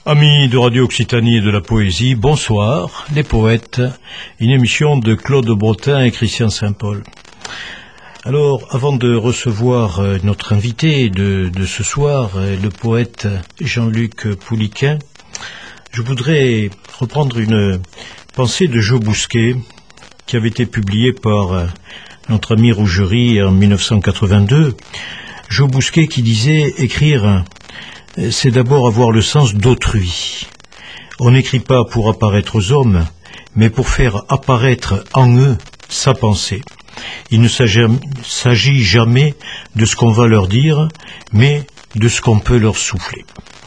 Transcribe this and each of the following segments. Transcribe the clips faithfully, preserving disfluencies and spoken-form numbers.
Amis de Radio Occitanie et de la poésie, bonsoir, les poètes, une émission de Claude Bretin et Christian Saint-Paul. Alors, avant de recevoir notre invité de, de ce soir, le poète Jean-Luc Pouliquen, je voudrais reprendre une pensée de Joe Bousquet, qui avait été publiée par notre ami Rougerie en mille neuf cent quatre-vingt-deux. Joe Bousquet qui disait « Écrire, c'est d'abord avoir le sens d'autrui. On n'écrit pas pour apparaître aux hommes, mais pour faire apparaître en eux sa pensée. Il ne s'agit jamais de ce qu'on va leur dire, mais de ce qu'on peut leur souffler. »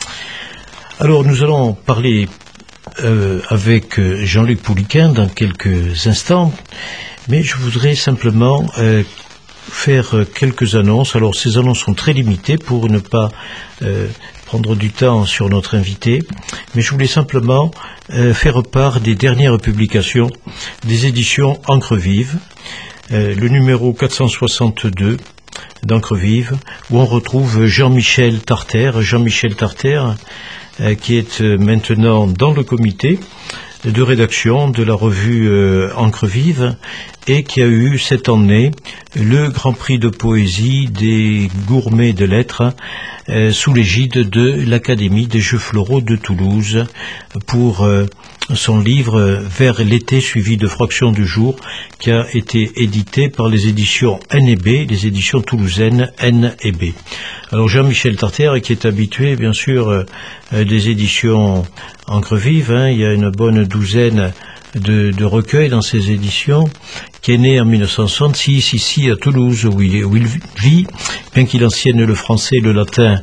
Alors nous allons parler euh, avec Jean-Luc Pouliquen dans quelques instants, mais je voudrais simplement euh, faire quelques annonces. Alors ces annonces sont très limitées pour ne pas euh, prendre du temps sur notre invité, mais je voulais simplement euh, faire part des dernières publications des éditions Encre Vive, euh, le numéro quatre cent soixante-deux d'Encre Vive, où on retrouve Jean-Michel Tarter, Jean-Michel Tarter, euh, qui est euh, maintenant dans le comité de rédaction de la revue euh, Encre Vive, et qui a eu cette année le Grand Prix de poésie des gourmets de lettres euh, sous l'égide de l'Académie des Jeux Floraux de Toulouse pour euh, son livre Vers l'été suivi de fractions du jour, qui a été édité par les éditions N et B, les éditions toulousaines N et B. Alors Jean-Michel Tarter, qui est habitué bien sûr euh, des éditions Encre Vive, hein, il y a une bonne douzaine de, de recueils dans ces éditions, qui est né en mille neuf cent soixante-six ici à Toulouse, où il, où il vit, bien qu'il enseigne le français, le latin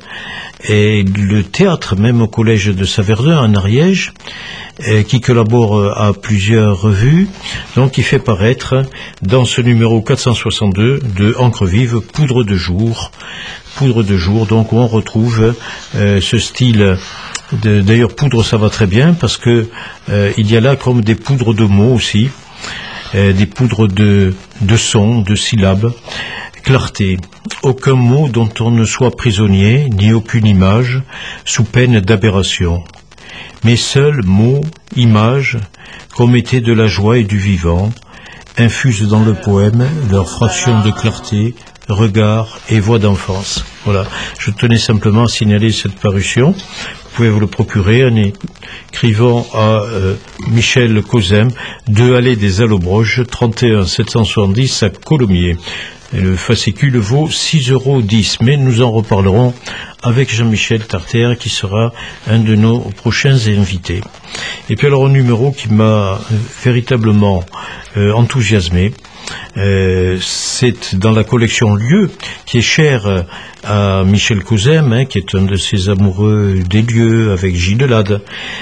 et le théâtre, même au collège de Saverdun en Ariège, et qui collabore à plusieurs revues. Donc il fait paraître dans ce numéro quatre cent soixante-deux de Encre Vive Poudre de jour, Poudre de jour, donc où on retrouve euh, ce style. De, d'ailleurs, poudre, ça va très bien parce que euh, il y a là comme des poudres de mots aussi, euh, des poudres de, de sons, de syllabes, clarté. Aucun mot dont on ne soit prisonnier, ni aucune image, sous peine d'aberration. Mais seuls mots, images, comme étaient de la joie et du vivant, infusent dans le poème leur fraction de clarté, regard et voix d'enfance. Voilà, je tenais simplement à signaler cette parution. Vous pouvez vous le procurer en écrivant à euh, Michel Cozem, deux allées des Allobroges, trente et un sept cent soixante-dix à Colomiers. Et le fascicule vaut six euros dix, mais nous en reparlerons avec Jean-Michel Tarter, qui sera un de nos prochains invités. Et puis alors un numéro qui m'a véritablement euh, enthousiasmé, Euh, c'est dans la collection Lieux, qui est chère à Michel Cozem, hein, qui est un de ses amoureux des lieux, avec Gilles Lade,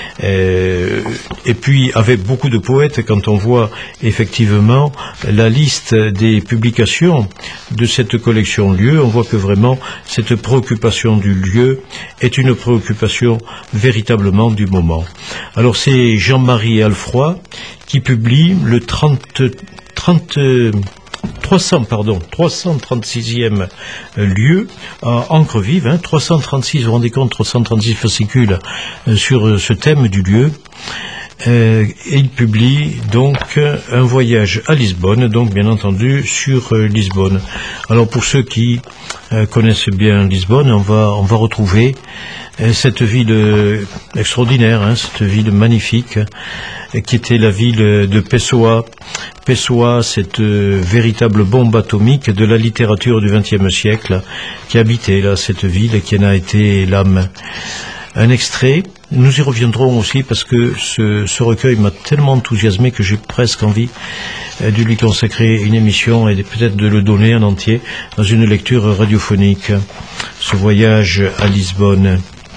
euh, et puis avec beaucoup de poètes. Quand on voit effectivement la liste des publications de cette collection Lieux, on voit que vraiment cette préoccupation du lieu est une préoccupation véritablement du moment. Alors c'est Jean-Marie Alfroy qui publie le trente, trente, trois cents, pardon, trois cent trente-sixième lieu à Encre Vive, hein, trois cent trente-six, vous vous rendez compte, trois cent trente-six fascicules euh, sur ce thème du lieu. Euh, et il publie donc un voyage à Lisbonne, donc bien entendu sur euh, Lisbonne. Alors pour ceux qui euh, connaissent bien Lisbonne, on va, on va retrouver euh, cette ville euh, extraordinaire, hein, cette ville magnifique, euh, qui était la ville de Pessoa. Pessoa, cette euh, véritable bombe atomique de la littérature du vingtième siècle, qui habitait là cette ville, qui en a été l'âme. Un extrait, nous y reviendrons aussi parce que ce, ce recueil m'a tellement enthousiasmé que j'ai presque envie de lui consacrer une émission et peut-être de le donner en entier dans une lecture radiophonique. Ce voyage à Lisbonne.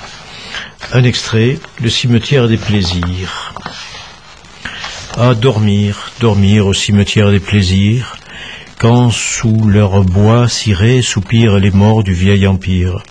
Un extrait, Le cimetière des plaisirs. À dormir, dormir au cimetière des plaisirs, quand sous leurs bois cirés soupirent les morts du vieil empire.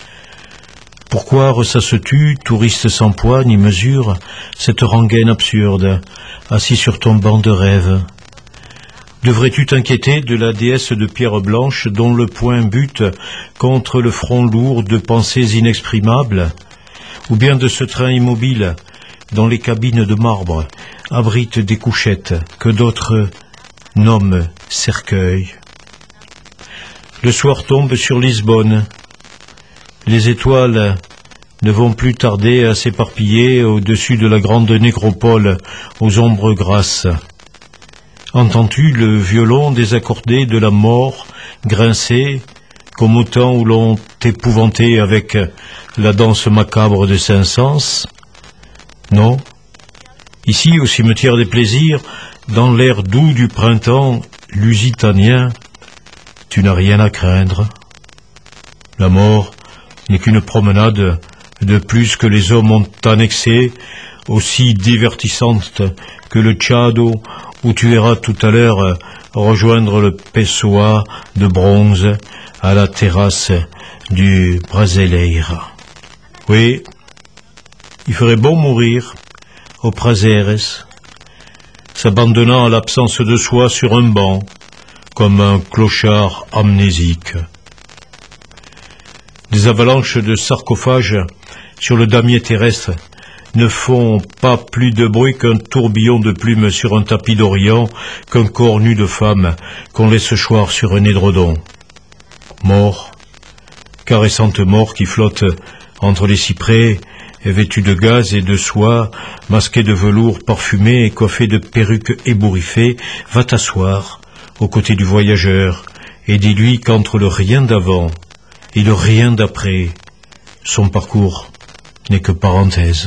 Pourquoi ressasses-tu, touriste sans poids ni mesure, cette rengaine absurde, assis sur ton banc de rêve? Devrais-tu t'inquiéter de la déesse de pierre blanche dont le poing bute contre le front lourd de pensées inexprimables? ou bien de ce train immobile dont les cabines de marbre abritent des couchettes que d'autres nomment cercueils. Le soir tombe sur Lisbonne. Les étoiles ne vont plus tarder à s'éparpiller au-dessus de la grande nécropole aux ombres grasses. Entends-tu le violon désaccordé de la mort grincer comme au temps où l'on t'épouvantait avec la danse macabre de Saint-Saëns? Non. Ici, au cimetière des plaisirs, dans l'air doux du printemps lusitanien, tu n'as rien à craindre. La mort n'est qu'une promenade de plus que les hommes ont annexée, aussi divertissante que le Tchado, où tu verras tout à l'heure rejoindre le Pessoa de bronze à la terrasse du Brasileira. Oui, il ferait bon mourir au Prazeres, s'abandonnant à l'absence de soi sur un banc, comme un clochard amnésique. Des avalanches de sarcophages sur le damier terrestre ne font pas plus de bruit qu'un tourbillon de plumes sur un tapis d'Orient, qu'un corps nu de femme qu'on laisse choir sur un édredon. Mort, caressante mort qui flotte entre les cyprès, vêtue de gaz et de soie, masquée de velours parfumé et coiffée de perruques ébouriffées, va t'asseoir aux côtés du voyageur et dis-lui qu'entre le rien d'avant et le rien d'après, son parcours n'est que parenthèse.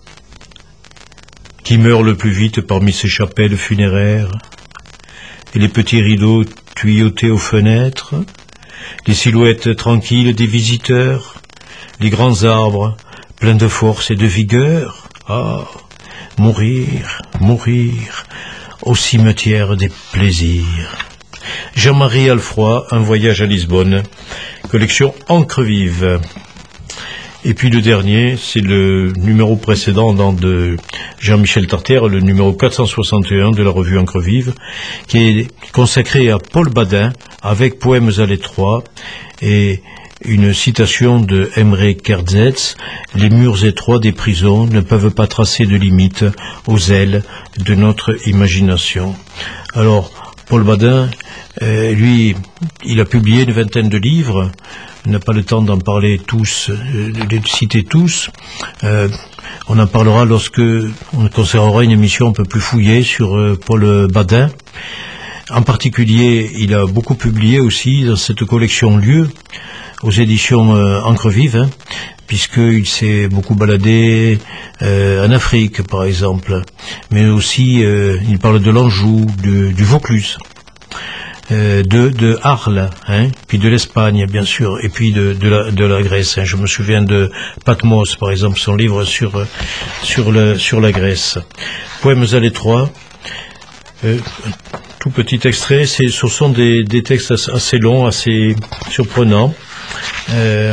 Qui meurt le plus vite parmi ces chapelles funéraires, et les petits rideaux tuyautés aux fenêtres, les silhouettes tranquilles des visiteurs, les grands arbres pleins de force et de vigueur. Ah, mourir, mourir, au cimetière des plaisirs. Jean-Marie Alfroy, Un voyage à Lisbonne, collection Encre vive. Et puis le dernier, c'est le numéro précédent dans de Jean-Michel Tartère, le numéro quatre cent soixante et un de la revue Encre vive, qui est consacré à Paul Badin, avec Poèmes à l'étroit, et une citation de Emre Kertész: « Les murs étroits des prisons ne peuvent pas tracer de limites aux ailes de notre imagination. » Alors, Paul Badin, euh, lui, il a publié une vingtaine de livres. On n'a pas le temps d'en parler tous, de les citer tous. Euh, on en parlera lorsque on conservera une émission un peu plus fouillée sur euh, Paul Badin. En particulier, il a beaucoup publié aussi dans cette collection Lieux, aux éditions euh, Encre vive, hein, puisqu'il s'est beaucoup baladé euh, en Afrique, par exemple. Mais aussi, euh, il parle de l'Anjou, du, du Vaucluse. Euh, de, de Arles, hein, puis de l'Espagne, bien sûr, et puis de, de, la, de la Grèce. Hein. Je me souviens de Patmos, par exemple, son livre sur, sur, le, sur la Grèce. Poèmes à l'étroit, euh, tout petit extrait, c'est, ce sont des, des textes assez longs, assez surprenants. Euh,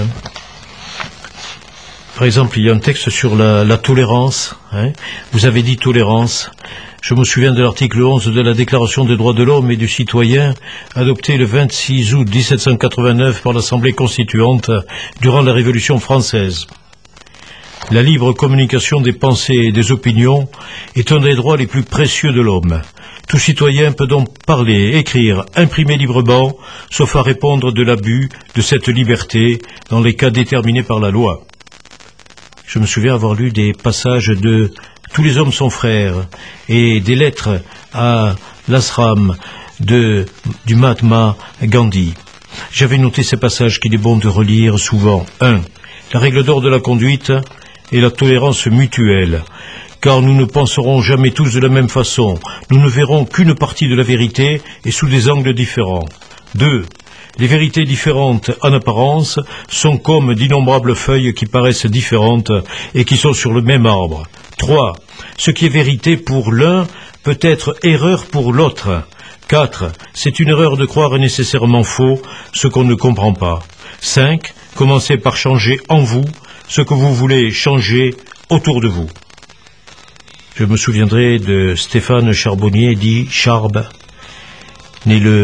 par exemple, il y a un texte sur la, la tolérance. Hein. Vous avez dit tolérance. Je me souviens de l'article onze de la Déclaration des droits de l'homme et du citoyen, adopté le vingt-six août mille sept cent quatre-vingt-neuf par l'Assemblée constituante durant la Révolution française. La libre communication des pensées et des opinions est un des droits les plus précieux de l'homme. Tout citoyen peut donc parler, écrire, imprimer librement, sauf à répondre de l'abus de cette liberté dans les cas déterminés par la loi. Je me souviens avoir lu des passages de Tous les hommes sont frères et des lettres à l'ashram de, du Mahatma Gandhi. J'avais noté ces passages qu'il est bon de relire souvent. un. La règle d'or de la conduite est la tolérance mutuelle, car nous ne penserons jamais tous de la même façon. Nous ne verrons qu'une partie de la vérité et sous des angles différents. deux. Les vérités différentes en apparence sont comme d'innombrables feuilles qui paraissent différentes et qui sont sur le même arbre. trois. Ce qui est vérité pour l'un peut être erreur pour l'autre. quatre. C'est une erreur de croire nécessairement faux ce qu'on ne comprend pas. cinq. Commencez par changer en vous ce que vous voulez changer autour de vous. Je me souviendrai de Stéphane Charbonnier, dit Charb, né le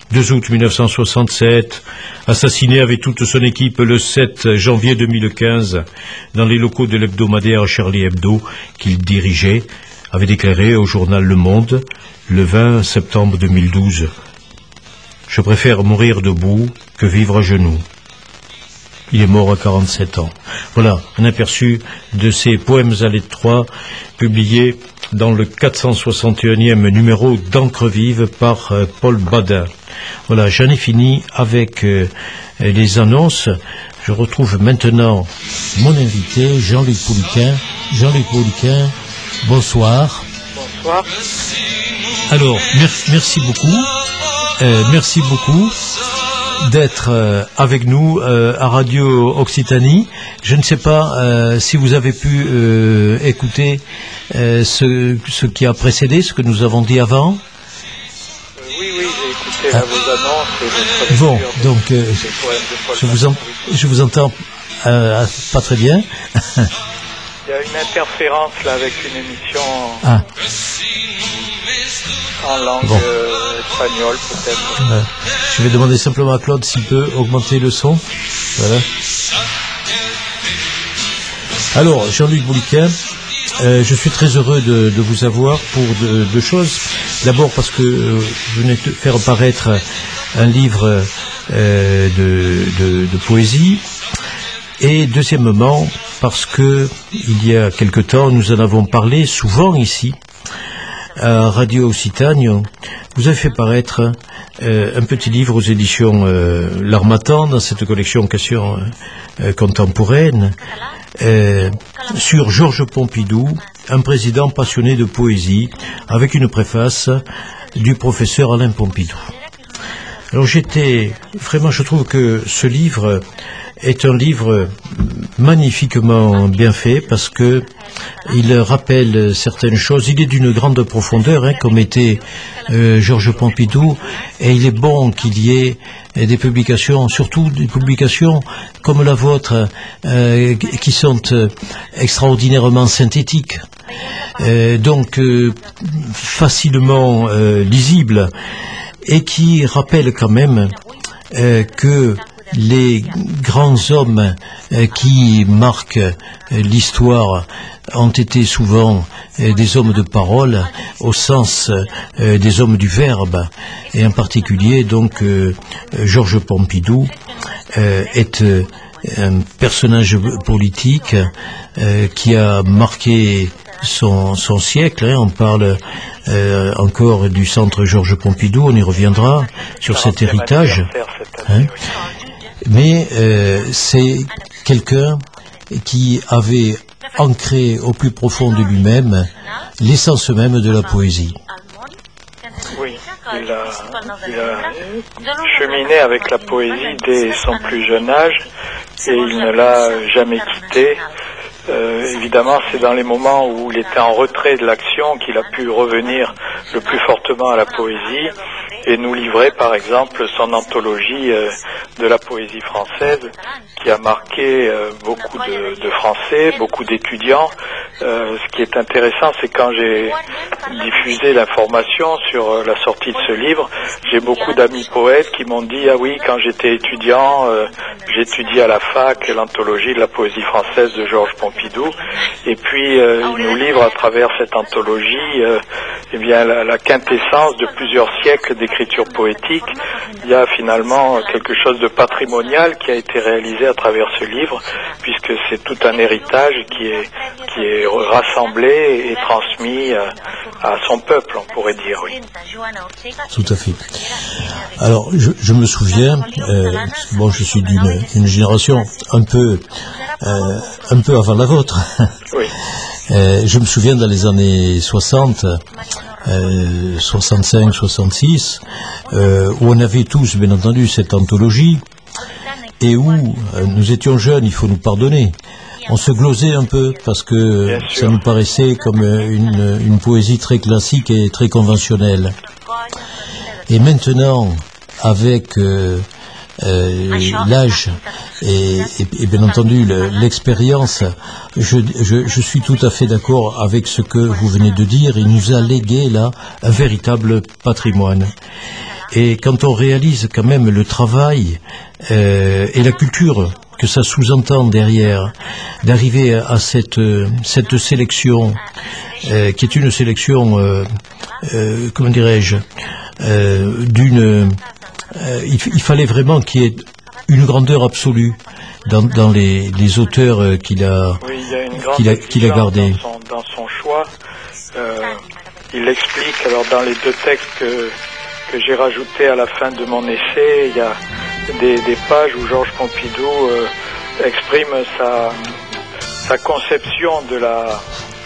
deux août mille neuf cent soixante-sept, assassiné avec toute son équipe le sept janvier deux mille quinze dans les locaux de l'hebdomadaire Charlie Hebdo qu'il dirigeait, avait déclaré au journal Le Monde le vingt septembre deux mille douze « Je préfère mourir debout que vivre à genoux ». Il est mort à quarante-sept ans. Voilà, un aperçu de ces poèmes à lettres trois, publiés dans le quatre cent soixante et unième numéro d'Encre Vive par euh, Paul Badin. Voilà, j'en ai fini avec euh, les annonces. Je retrouve maintenant mon invité, Jean-Luc Pouliquin. Jean-Luc Pouliquin, bonsoir. Bonsoir. Alors, merci, merci beaucoup. Euh, merci beaucoup d'être euh, avec nous euh, à Radio Occitanie. Je ne sais pas euh, si vous avez pu euh, écouter euh, ce, ce qui a précédé, ce que nous avons dit avant. Euh, oui, oui, j'ai écouté ah. vos annonces et votre Bon, donc euh, je, vous en, je vous entends euh, pas très bien. Il y a une interférence là avec une émission ah. en langue bon. euh, espagnole peut-être. Euh, je vais demander simplement à Claude s'il peut augmenter le son. Voilà. Alors, Jean-Luc Pouliquin, euh, je suis très heureux de, de vous avoir pour deux de choses. D'abord parce que euh, vous venez de faire paraître un livre euh, de, de, de poésie. Et deuxièmement, parce que il y a quelque temps, nous en avons parlé souvent ici, à Radio Occitanie. Vous avez fait paraître euh, un petit livre aux éditions euh, L'Harmattan, dans cette collection Questions euh, contemporaines, euh, sur Georges Pompidou, un président passionné de poésie, avec une préface du professeur Alain Pompidou. Alors j'étais, vraiment je trouve que ce livre est un livre magnifiquement bien fait parce que il rappelle certaines choses. Il est d'une grande profondeur, hein, comme était euh, Georges Pompidou, et il est bon qu'il y ait des publications, surtout des publications comme la vôtre, euh, qui sont euh, extraordinairement synthétiques, euh, donc euh, facilement euh, lisibles, et qui rappellent quand même euh, que les grands hommes euh, qui marquent euh, l'histoire ont été souvent euh, des hommes de parole au sens euh, des hommes du verbe, et en particulier donc euh, Georges Pompidou euh, est euh, un personnage politique euh, qui a marqué son, son siècle, hein. On parle euh, encore du centre Georges Pompidou, on y reviendra sur cet héritage, hein. Mais euh, c'est quelqu'un qui avait ancré au plus profond de lui-même l'essence même de la poésie. Oui, il a, il a cheminé avec la poésie dès son plus jeune âge et il ne l'a jamais quitté. Euh, évidemment, c'est dans les moments où il était en retrait de l'action qu'il a pu revenir le plus fortement à la poésie et nous livrer par exemple son anthologie euh, de la poésie française qui a marqué euh, beaucoup de, de Français, beaucoup d'étudiants. Euh, ce qui est intéressant, c'est quand j'ai diffusé l'information sur euh, la sortie de ce livre, j'ai beaucoup d'amis poètes qui m'ont dit « Ah oui, quand j'étais étudiant, euh, j'étudiais à la fac l'anthologie de la poésie française de Georges Pompidou. » Et puis, euh, il nous livre à travers cette anthologie euh, eh bien, la, la quintessence de plusieurs siècles d'écriture poétique. Il y a finalement quelque chose de patrimonial qui a été réalisé à travers ce livre, puisque c'est tout un héritage qui est, qui est rassemblé et transmis à, à son peuple, on pourrait dire, oui. Tout à fait. Alors, je, je me souviens, euh, bon, je suis d'une une génération un peu, euh, un peu avant la vôtre. Oui. Euh, je me souviens dans les années soixante, euh, soixante-cinq, soixante-six, euh, où on avait tous, bien entendu, cette anthologie, et où euh, nous étions jeunes, il faut nous pardonner. On se glosait un peu parce que ça nous paraissait comme une, une poésie très classique et très conventionnelle. Et maintenant, avec euh, euh, l'âge et, et, et bien entendu le, l'expérience, je, je, je suis tout à fait d'accord avec ce que vous venez de dire. Il nous a légué là un véritable patrimoine. Et quand on réalise quand même le travail euh, et la culture que ça sous-entend derrière, d'arriver à cette, cette sélection, euh, qui est une sélection, euh, euh, comment dirais-je, euh, d'une... Euh, il, il fallait vraiment qu'il y ait une grandeur absolue dans, dans les, les auteurs euh, qu'il a, oui, il y a une grande qu'il a, qu'il a gardés. Dans son, dans son choix, euh, il explique, alors dans les deux textes que, que j'ai rajoutés à la fin de mon essai, il y a des, des pages où Georges Pompidou euh, exprime sa, sa conception de la,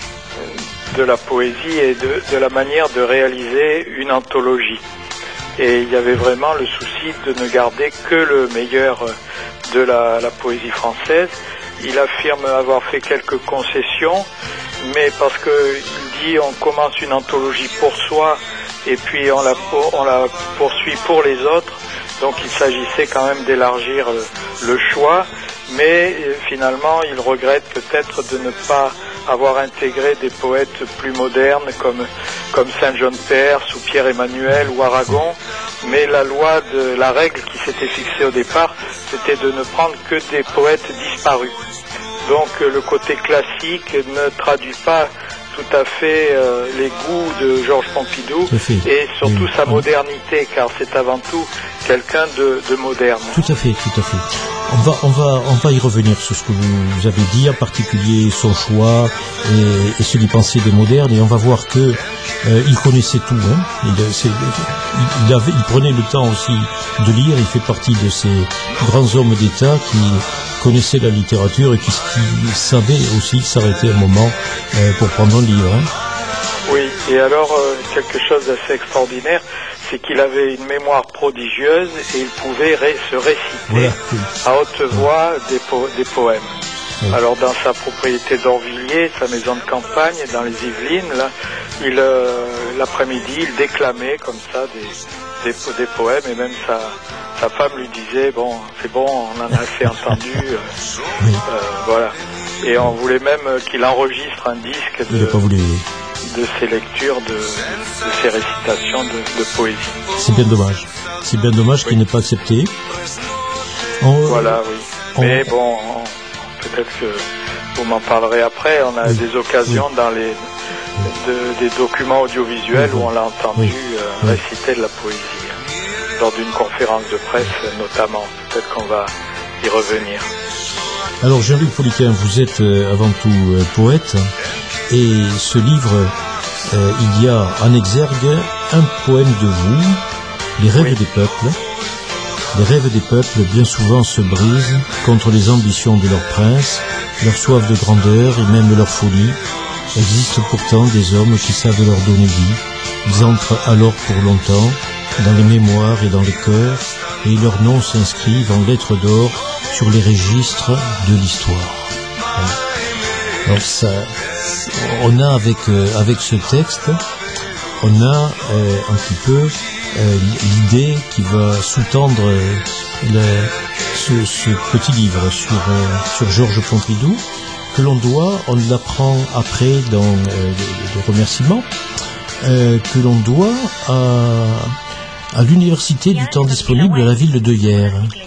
de la poésie et de, de la manière de réaliser une anthologie. Et il y avait vraiment le souci de ne garder que le meilleur de la, la poésie française. Il affirme avoir fait quelques concessions, mais parce qu'il dit on commence une anthologie pour soi et puis on la, on la poursuit pour les autres. Donc il s'agissait quand même d'élargir le choix, mais finalement il regrette peut-être de ne pas avoir intégré des poètes plus modernes comme, comme Saint-Jean-Père, ou Pierre-Emmanuel ou Aragon, mais la loi de la règle qui s'était fixée au départ, c'était de ne prendre que des poètes disparus. Donc le côté classique ne traduit pas tout à fait euh, les goûts de Georges Pompidou et surtout sa modernité, car c'est avant tout quelqu'un de, de moderne. Tout à fait, tout à fait. On va, on va, on va y revenir sur ce que vous avez dit, en particulier son choix et, et ce qu'il pensait des modernes, et on va voir que euh, il connaissait tout. Hein. Il, c'est, il, il, avait, il prenait le temps aussi de lire. Il fait partie de ces grands hommes d'État qui connaissaient la littérature et qui, qui savaient aussi s'arrêter un moment euh, pour prendre un livre. Hein. Oui, et alors euh, quelque chose d'assez extraordinaire, c'est qu'il avait une mémoire prodigieuse et il pouvait ré- se réciter voilà. à haute voix des, po- des poèmes. Oui. Alors dans sa propriété d'Orvilliers, sa maison de campagne, dans les Yvelines, là, il, euh, l'après-midi, il déclamait comme ça des, des, des poèmes, et même sa, sa femme lui disait, bon, c'est bon, on en a assez entendu, euh, oui. euh, voilà. Et on voulait même qu'il enregistre un disque de... Il n'a pas voulu... de ses lectures, de, de ses récitations de, de poésie. C'est bien dommage. C'est bien dommage oui. qu'il n'ait pas accepté. On, voilà, oui. On, Mais bon, on, peut-être que vous m'en parlerez après. On a oui. des occasions oui. dans les de, des documents audiovisuels oui. où on l'a entendu oui. euh, réciter de la poésie. Lors d'une conférence de presse notamment. Peut-être qu'on va y revenir. Alors Jean-Luc Poliquin, vous êtes euh, avant tout euh, poète. Et ce livre, euh, il y a en exergue un poème de vous, les rêves oui. des peuples. Les rêves des peuples bien souvent se brisent contre les ambitions de leurs princes, leur soif de grandeur et même leur folie. Existent pourtant des hommes qui savent leur donner vie. Ils entrent alors pour longtemps dans les mémoires et dans les cœurs, et leurs noms s'inscrivent en lettres d'or sur les registres de l'histoire. Alors ça, on a avec euh, avec ce texte, on a euh, un petit peu euh, l'idée qui va sous-tendre euh, le, ce, ce petit livre sur euh, sur Georges Pompidou, que l'on doit, on l'apprend après dans euh, les, les remerciements, euh, que l'on doit à, à l'université du temps disponible à la ville de Hyères.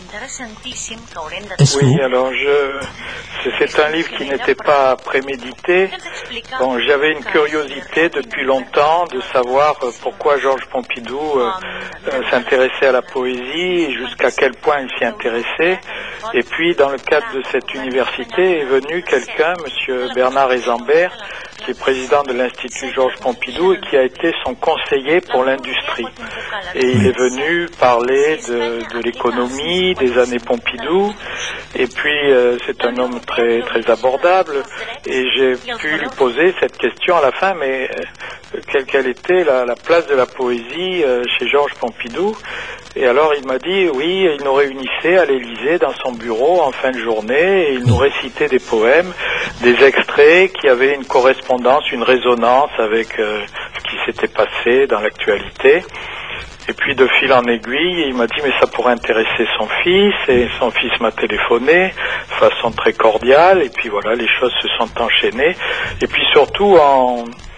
Est-ce oui, que... alors je... c'est un livre qui n'était pas prémédité. Bon, j'avais une curiosité depuis longtemps de savoir pourquoi Georges Pompidou euh, euh, s'intéressait à la poésie et jusqu'à quel point il s'y intéressait. Et puis, dans le cadre de cette université, est venu quelqu'un, monsieur Bernard Ezambert, qui est président de l'Institut Georges Pompidou et qui a été son conseiller pour l'industrie. Et il est venu parler de, de l'économie, des années Pompidou, et puis euh, c'est un homme très très abordable, et j'ai pu lui poser cette question à la fin, mais euh, quelle, quelle était la, la place de la poésie euh, chez Georges Pompidou? Et alors il m'a dit, oui, il nous réunissait à l'Élysée dans son bureau en fin de journée, et il nous récitait des poèmes, des extraits qui avaient une correspondance, une résonance avec euh, ce qui s'était passé dans l'actualité. Et puis de fil en aiguille, il m'a dit, mais ça pourrait intéresser son fils, et son fils m'a téléphoné de façon très cordiale, et puis voilà, les choses se sont enchaînées. Et puis surtout, en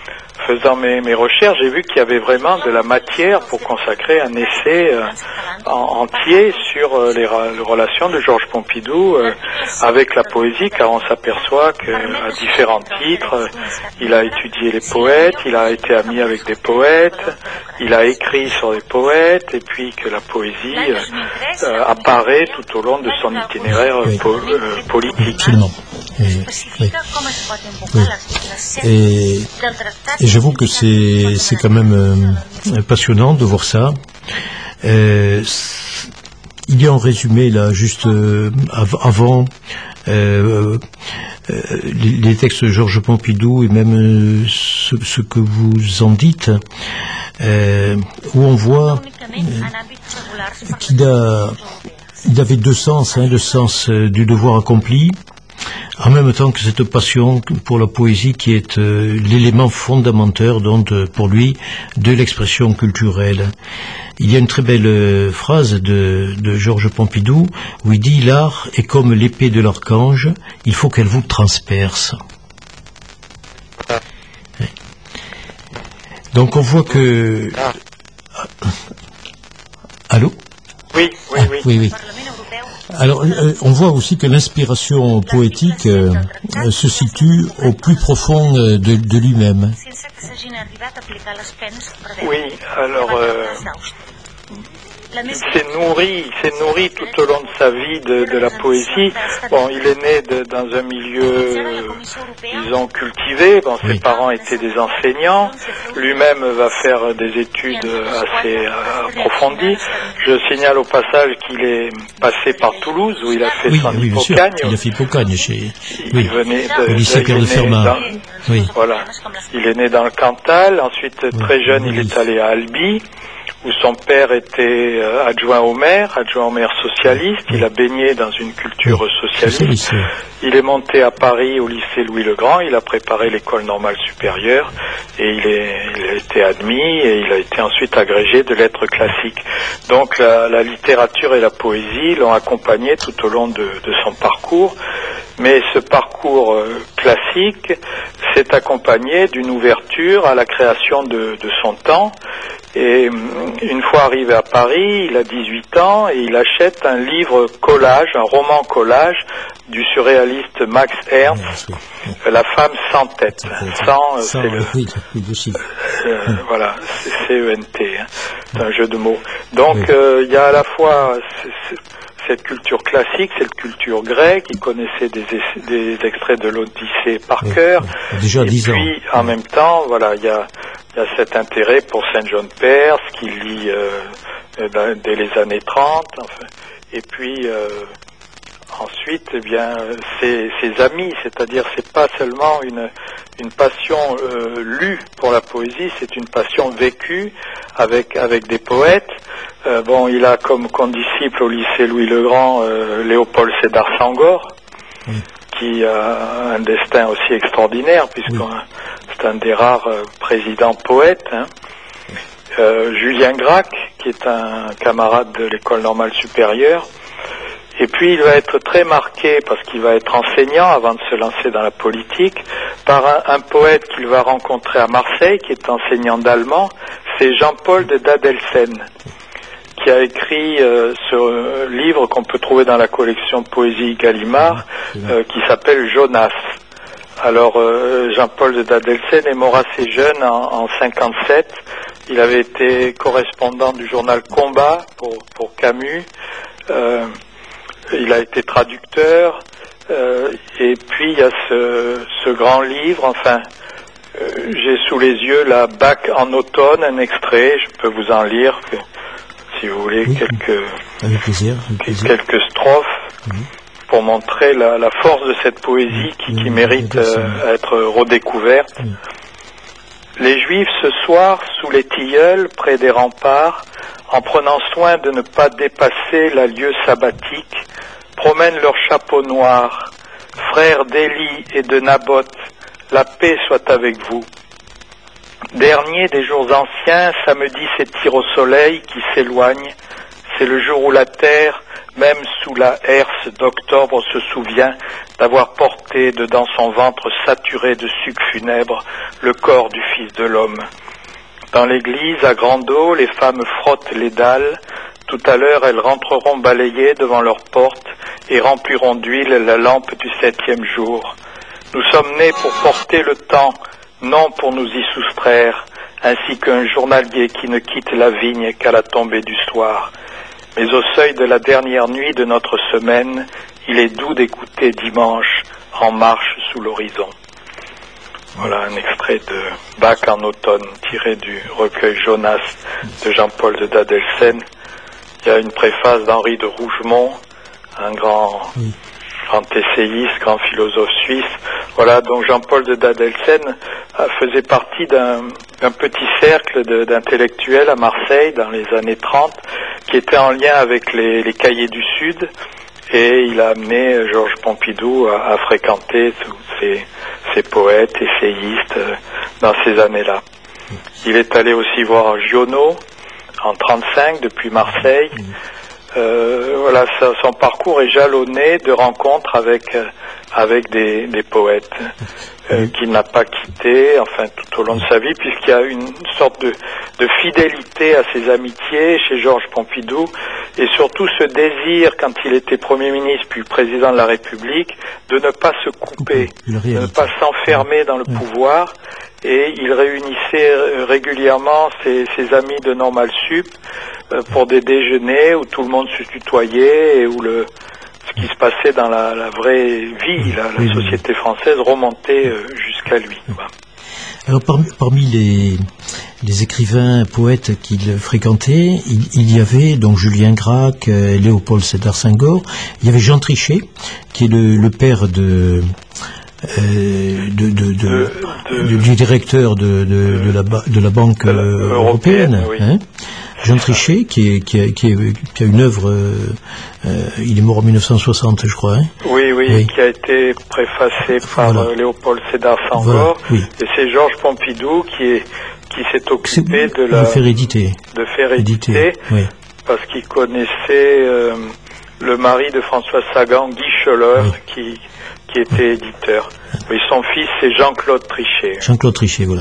faisant mes, mes recherches, j'ai vu qu'il y avait vraiment de la matière pour consacrer un essai euh, en, entier sur euh, les, les relations de Georges Pompidou euh, avec la poésie, car on s'aperçoit qu'à différents titres, euh, il a étudié les poètes, il a été ami avec des poètes, il a écrit sur les poètes, et puis que la poésie euh, euh, apparaît tout au long de son itinéraire oui. po euh, politique. Absolument. Et, oui. Oui. Et, et j'avoue que c'est c'est quand même euh, passionnant de voir ça. Euh, il y a un résumé là, juste euh, av avant euh, euh, les, les textes de Georges Pompidou et même euh, ce, ce que vous en dites, euh, où on voit euh, qu'il a, il avait deux sens, hein, le sens euh, du devoir accompli, en même temps que cette passion pour la poésie qui est euh, l'élément fondamental donc, pour lui de l'expression culturelle. Il y a une très belle euh, phrase de, de Georges Pompidou où il dit « L'art est comme l'épée de l'archange, il faut qu'elle vous transperce ». Donc on voit que... Allô ? Oui, oui, oui. Ah, oui, oui. Alors, euh, on voit aussi que l'inspiration poétique euh, euh, se situe au plus profond euh, de, de lui-même. Oui, alors... Euh... Il s'est nourri, il s'est nourri tout au long de sa vie de, de la poésie. Bon, il est né de, dans un milieu, disons, cultivé. Bon, ses oui. parents étaient des enseignants. Lui-même va faire des études assez approfondies. Je signale au passage qu'il est passé par Toulouse, où il a fait oui, son oui, Hippocagne. Il a fait Hippocagne chez... Il oui. venait de, au lycée Pierre de Fermat. Oui. Voilà. Il est né dans le Cantal. Ensuite, oui. très jeune, oui. il est allé à Albi, où son père était euh, adjoint au maire, adjoint au maire socialiste. Il a baigné dans une culture socialiste. Il est monté à Paris au lycée Louis-le-Grand. Il a préparé l'école normale supérieure et il, est, il a été admis et il a été ensuite agrégé de lettres classiques. Donc la, la littérature et la poésie l'ont accompagné tout au long de, de son parcours. Mais ce parcours euh, classique s'est accompagné d'une ouverture à la création de, de son temps. Et une fois arrivé à Paris, il a dix-huit ans et il achète un livre collage, un roman collage du surréaliste Max Ernst, La femme sans tête. Sans, c'est le, euh, voilà, c'est C E N T, hein. C'est un jeu de mots. Donc euh, il y a à la fois c'est, c'est, cette culture classique, cette culture grecque, il connaissait des, des extraits de l'Odyssée par cœur. Déjà dix ans. Et puis en même temps, voilà, il y a Il y a cet intérêt pour Saint John Perse qu'il lit euh, dès les années trente. Enfin. Et puis euh, ensuite, eh bien, ses, ses amis, c'est-à-dire c'est pas seulement une, une passion euh, lue pour la poésie, c'est une passion vécue avec, avec des poètes. Euh, bon, il a comme condisciple au lycée Louis-le-Grand euh, Léopold Sédar Senghor, oui. qui a un destin aussi extraordinaire, puisqu'on oui. c'est un des rares euh, présidents poètes. Hein. Euh, Julien Gracq, qui est un camarade de l'école normale supérieure. Et puis il va être très marqué, parce qu'il va être enseignant avant de se lancer dans la politique, par un, un poète qu'il va rencontrer à Marseille, qui est enseignant d'allemand, c'est Jean-Paul de Dadelsen, qui a écrit euh, ce euh, livre qu'on peut trouver dans la collection Poésie Gallimard, euh, qui s'appelle Jonas. Alors euh, Jean-Paul de Dadelsen est mort assez jeune, en, en cinquante-sept. Il avait été correspondant du journal Combat pour, pour Camus. Euh, il a été traducteur. Euh, et puis il y a ce, ce grand livre, enfin, euh, j'ai sous les yeux la Bac en automne, un extrait, je peux vous en lire, que, si vous voulez, oui, quelques, avec plaisir, avec plaisir. quelques strophes. Oui. Pour montrer la, la force de cette poésie qui, qui mérite euh, être redécouverte. Oui. Les Juifs ce soir, sous les tilleuls, près des remparts, en prenant soin de ne pas dépasser la lieue sabbatique, promènent leurs chapeaux noirs. Frères d'Élie et de Naboth, la paix soit avec vous. Dernier des jours anciens, samedi s'étire au soleil qui s'éloigne. C'est le jour où la terre même sous la herse d'octobre, se souvient d'avoir porté dedans son ventre saturé de suc funèbre le corps du Fils de l'homme. Dans l'église, à grande eau, les femmes frottent les dalles. Tout à l'heure, elles rentreront balayées devant leurs portes et rempliront d'huile la lampe du septième jour. Nous sommes nés pour porter le temps, non pour nous y soustraire, ainsi qu'un journalier qui ne quitte la vigne qu'à la tombée du soir. Mais au seuil de la dernière nuit de notre semaine, il est doux d'écouter dimanche en marche sous l'horizon. Voilà un extrait de Bach en automne, tiré du recueil Jonas de Jean-Paul de Dadelsen. Il y a une préface d'Henri de Rougemont, un grand, oui. grand essayiste, grand philosophe suisse. Voilà, donc Jean-Paul de Dadelsen faisait partie d'un, d'un petit cercle de, d'intellectuels à Marseille dans les années trente, qui était en lien avec les, les Cahiers du Sud, et il a amené Georges Pompidou à, à fréquenter tous ces, ces poètes, essayistes euh, dans ces années-là. Il est allé aussi voir Giono en trente-cinq depuis Marseille. Euh, voilà, ça, son parcours est jalonné de rencontres avec euh, avec des, des poètes euh, qu'il n'a pas quittés, enfin tout au long de sa vie, puisqu'il y a une sorte de, de fidélité à ses amitiés chez Georges Pompidou, et surtout ce désir, quand il était Premier ministre puis président de la République, de ne pas se couper, de ne pas s'enfermer dans le pouvoir. Et il réunissait régulièrement ses, ses amis de Normal Sup euh, pour des déjeuners où tout le monde se tutoyait et où le, ce qui se passait dans la, la vraie vie, la, la société française, remontait euh, jusqu'à lui. Quoi. Alors parmi, parmi les, les écrivains, poètes qu'il fréquentait, il, il y avait donc Julien Gracq, euh, Léopold Sédar Senghor, il y avait Jean Trichet, qui est le, le père de... Euh, de, de, de, de, de, du directeur de, de, de, la, de la Banque euh, européenne, européenne oui. hein Jean Trichet, qui, est, qui, a, qui, est, qui a une œuvre, euh, euh, il est mort en mille neuf cent soixante, je crois. Hein oui, oui, oui, qui a été préfacé par voilà. Léopold Sédar Senghor, voilà, oui. Et c'est Georges Pompidou qui, est, qui s'est occupé de, la, de faire éditer, de faire éditer oui. Parce qu'il connaissait euh, le mari de François Sagan, Guy Scholler, oui. qui... qui était éditeur. Oui, son fils, c'est Jean-Claude Trichet. Jean-Claude Trichet, voilà.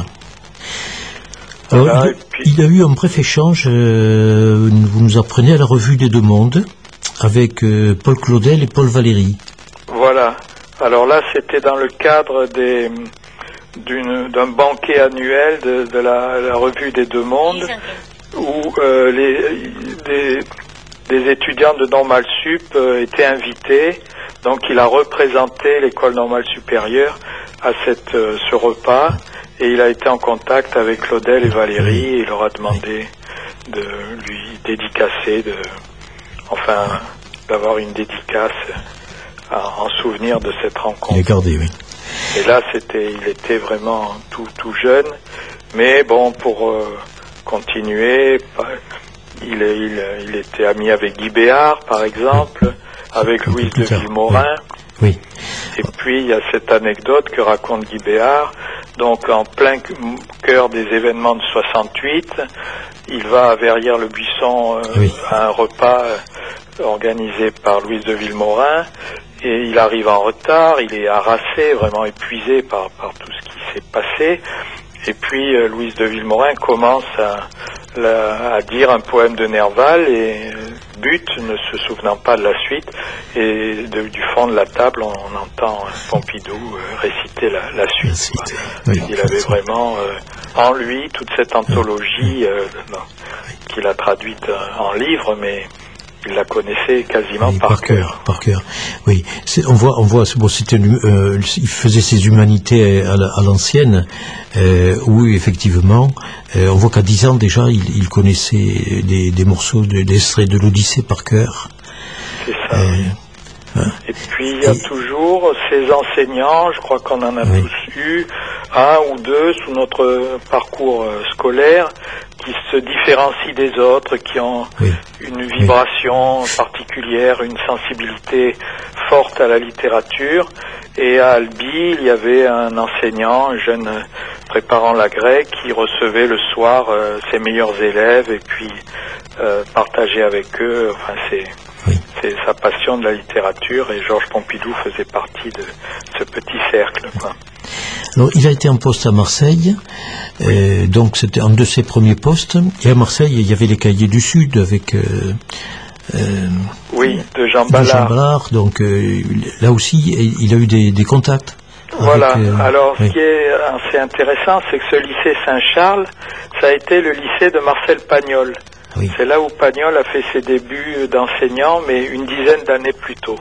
Alors, voilà, il, puis... il y a eu un bref échange, euh, vous nous apprenez à la Revue des Deux Mondes, avec euh, Paul Claudel et Paul Valéry. Voilà. Alors là, c'était dans le cadre des, d'une, d'un banquet annuel de, de la, la Revue des Deux Mondes, où euh, les, des, des étudiants de Normal Sup euh, étaient invités. Donc il a représenté l'école normale supérieure à cette, euh, ce repas, et il a été en contact avec Claudel et Valéry, et il leur a demandé de lui dédicacer, de, enfin d'avoir une dédicace à, en souvenir de cette rencontre. Il est gardé, oui. Et là, c'était, il était vraiment tout, tout jeune, mais bon, pour euh, continuer, il, il, il était ami avec Guy Béard, par exemple. Avec Louise de Villemorin. Oui. Et puis il y a cette anecdote que raconte Guy Béard. Donc en plein cœur des événements de soixante-huit, il va à Verrières-le-Buisson euh, oui. à un repas euh, organisé par Louise de Villemorin, et il arrive en retard, il est harassé, vraiment épuisé par, par tout ce qui s'est passé. Et puis euh, Louise de Villemorin commence à, la, à dire un poème de Nerval et euh, bute, ne se souvenant pas de la suite. Et de, du fond de la table, on, on entend Pompidou euh, réciter la, la suite. La suite. Oui, il avait vraiment euh, en lui toute cette anthologie euh, non, qu'il a traduite euh, en livre, mais il la connaissait quasiment oui, par, par cœur. Par cœur, oui. C'est, on voit, on voit. Bon, c'était, euh, il faisait ses humanités à, à l'ancienne, euh, où effectivement, euh, on voit qu'à dix ans déjà, il, il connaissait des, des morceaux, de, des extraits de l'Odyssée par cœur. C'est ça. Euh, hein. Et puis il y a Et... toujours ces enseignants. Je crois qu'on en a oui. tous eu un ou deux sous notre parcours euh, scolaire, qui se différencient des autres, qui ont oui. une vibration oui. particulière, une sensibilité forte à la littérature. Et à Albi, il y avait un enseignant, un jeune préparant la grecque, qui recevait le soir euh, ses meilleurs élèves et puis euh, partageait avec eux. Enfin, c'est, oui. c'est sa passion de la littérature, et Georges Pompidou faisait partie de ce petit cercle, quoi. Alors, il a été en poste à Marseille, oui. euh, donc c'était un de ses premiers postes. Et à Marseille, il y avait les Cahiers du Sud avec... Euh, euh, oui, de Jean Ballard. De Jean Ballard, donc euh, là aussi, il a eu des, des contacts. Voilà, avec, euh, alors oui. ce qui est assez intéressant, c'est que ce lycée Saint-Charles, ça a été le lycée de Marcel Pagnol. Oui. C'est là où Pagnol a fait ses débuts d'enseignant, mais une dizaine d'années plus tôt.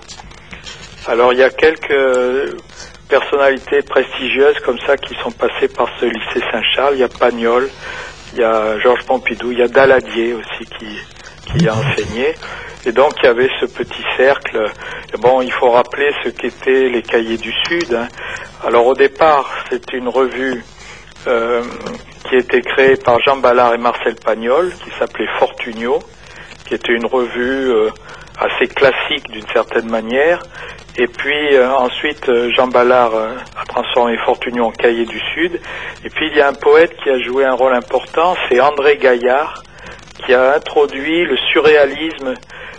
Alors il y a quelques personnalités prestigieuses comme ça qui sont passées par ce lycée Saint-Charles. Il y a Pagnol, il y a Georges Pompidou, il y a Daladier aussi qui, qui a enseigné. Et donc il y avait ce petit cercle. Et bon, il faut rappeler ce qu'étaient les Cahiers du Sud, hein. Alors au départ, c'est une revue euh, qui était créée par Jean Ballard et Marcel Pagnol, qui s'appelait Fortunio, qui était une revue euh, assez classique d'une certaine manière. Et puis euh, ensuite, euh, Jean Ballard euh, a transformé Fortunio en Cahiers du Sud. Et puis il y a un poète qui a joué un rôle important, c'est André Gaillard, qui a introduit le surréalisme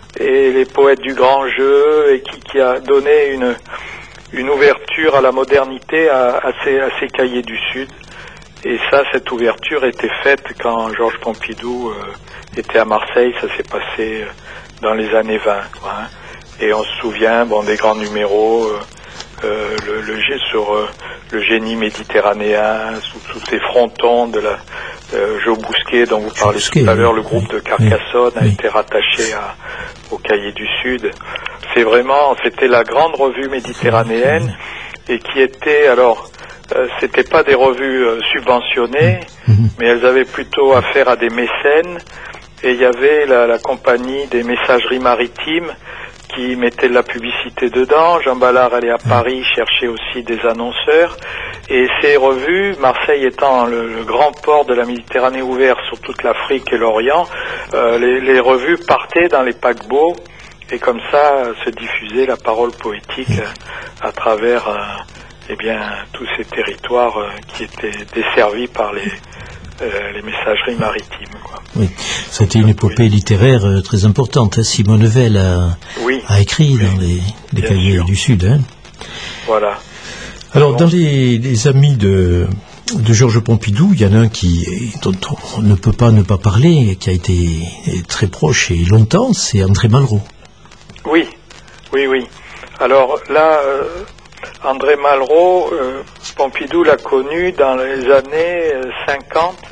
et les poètes du grand jeu, et qui, qui a donné une, une ouverture à la modernité à, à, ces, à ces Cahiers du Sud. Et ça, cette ouverture était faite quand Georges Pompidou euh, était à Marseille. Ça s'est passé dans les années vingt, quoi, hein. Et on se souvient, bon, des grands numéros, euh, euh, le, le, sur euh, le génie méditerranéen, sous, sous ces frontons de la euh, Joe Bousquet, dont vous parlez Bousquet, tout à l'heure, le groupe oui, de Carcassonne oui, a oui. été rattaché à, au Cahiers du Sud. C'est vraiment, c'était la grande revue méditerranéenne, et qui était, alors, euh, c'était pas des revues euh, subventionnées, mm-hmm. mais elles avaient plutôt affaire à des mécènes, et il y avait la, la compagnie des messageries maritimes qui mettait de la publicité dedans. Jean Ballard allait à Paris chercher aussi des annonceurs. Et ces revues, Marseille étant le, le grand port de la Méditerranée ouvert sur toute l'Afrique et l'Orient, euh, les, les revues partaient dans les paquebots, et comme ça se diffusait la parole poétique euh, à travers euh, eh bien, tous ces territoires euh, qui étaient desservis par les Euh, les messageries maritimes, quoi. Oui, c'était une épopée oui. littéraire euh, très importante. Hein. Simone Veil a, oui. a écrit oui. dans les, les Cahiers sûr. du Sud. Hein. Voilà. Alors, bon. dans les, les amis de, de Georges Pompidou, il y en a un qui, dont on ne peut pas ne pas parler, qui a été très proche et longtemps, c'est André Malraux. Oui, oui, oui. Alors là... Euh... André Malraux, euh, Pompidou l'a connu dans les années euh, cinquante,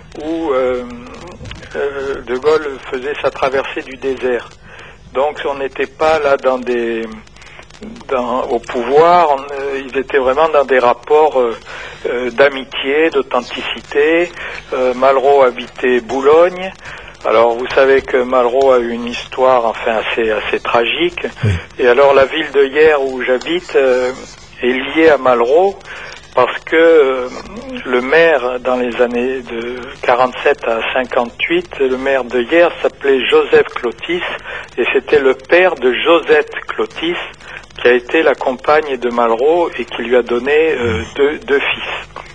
où euh, euh, De Gaulle faisait sa traversée du désert. Donc on n'était pas là dans des, dans, au pouvoir, on, euh, ils étaient vraiment dans des rapports euh, euh, d'amitié, d'authenticité. Euh, Malraux habitait Boulogne. Alors vous savez que Malraux a eu une histoire enfin assez assez tragique. Oui. Et alors la ville de Hyères où j'habite euh, est liée à Malraux parce que euh, le maire dans les années de quarante-sept à cinquante-huit, le maire de Hyères s'appelait Joseph Clotis, et c'était le père de Josette Clotis qui a été la compagne de Malraux et qui lui a donné euh, deux, deux fils.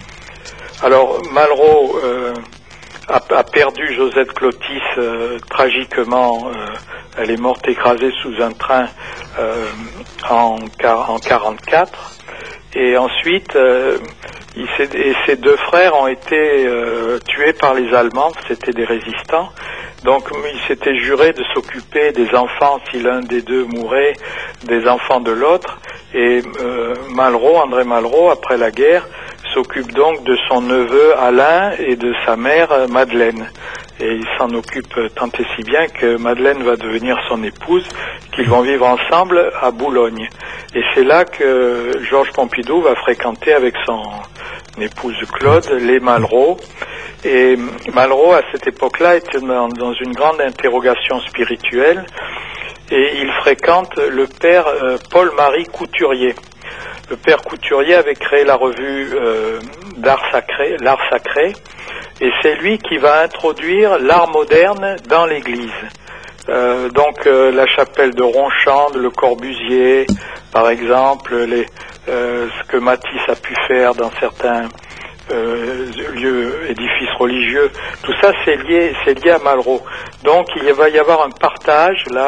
Alors Malraux euh, A, a perdu Josette Clotis euh, tragiquement. Euh, elle est morte écrasée sous un train euh, en, en quarante-quatre. Et ensuite, euh, il et ses deux frères ont été euh, tués par les Allemands. C'était des résistants. Donc, il s'était juré de s'occuper des enfants si l'un des deux mourait, des enfants de l'autre. Et euh, Malraux, André Malraux, après la guerre, s'occupe donc de son neveu Alain et de sa mère Madeleine. Et il s'en occupe tant et si bien que Madeleine va devenir son épouse, qu'ils vont vivre ensemble à Boulogne. Et c'est là que Georges Pompidou va fréquenter avec son épouse Claude les Malraux. Et Malraux, à cette époque-là, était dans, dans une grande interrogation spirituelle, et il fréquente le père euh, Paul-Marie Couturier. Le père Couturier avait créé la revue euh, d'art sacré, l'art sacré, et c'est lui qui va introduire l'art moderne dans l'Église. Euh, donc euh, la chapelle de Ronchamp, Le Corbusier, par exemple, les, euh, ce que Matisse a pu faire dans certains euh, lieux, édifices religieux, tout ça c'est lié, c'est lié à Malraux. Donc il va y avoir un partage là